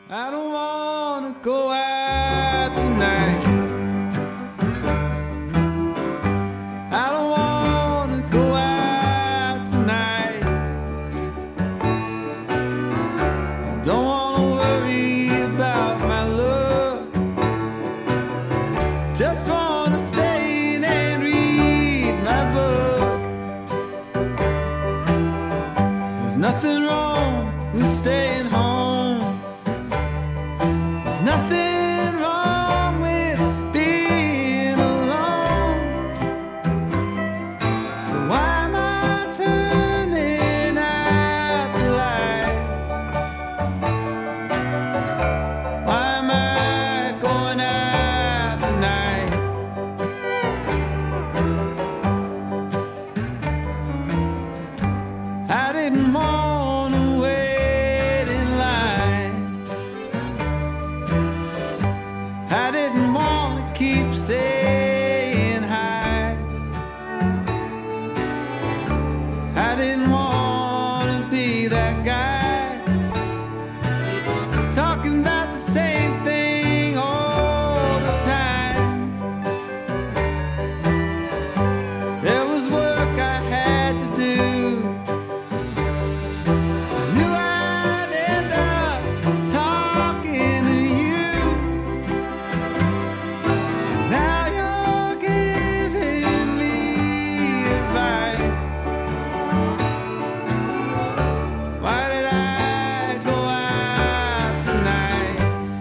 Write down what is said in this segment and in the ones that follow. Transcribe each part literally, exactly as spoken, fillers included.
I don't wanna go out tonight. I don't wanna go out tonight. I don't wanna worry about my love. Just wanna stay in and read my book. There's nothing wrong with staying home. There's nothing wrong with being alone. So why am I turning out the light? Why am I going out tonight? I didn't want to wait in line. I didn't want to keep saying hi. I didn't want to be that guy talking about the same thing all the time. There was work I had to do. I knew I'd end up talking to you. Now you're giving me advice. Why did I go out tonight?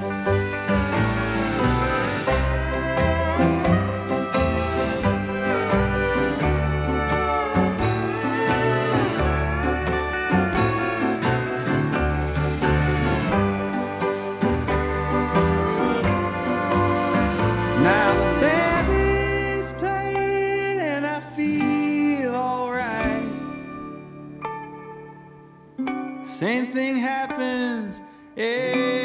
Now the band is playing and I feel alright. Same thing happens